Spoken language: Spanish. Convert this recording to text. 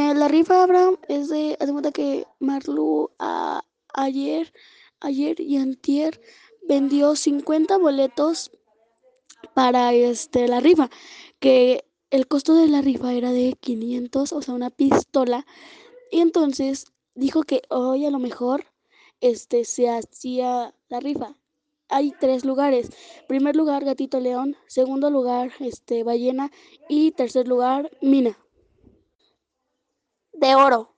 La rifa, Abraham, haz de cuenta que Marlu ayer y antier vendió 50 boletos para la rifa, que el costo de la rifa era de 500, o sea, una pistola. Y entonces dijo que hoy a lo mejor se hacía la rifa. Hay tres lugares. Primer lugar, Gatito León. Segundo lugar, Ballena. Y tercer lugar, Mina. De oro.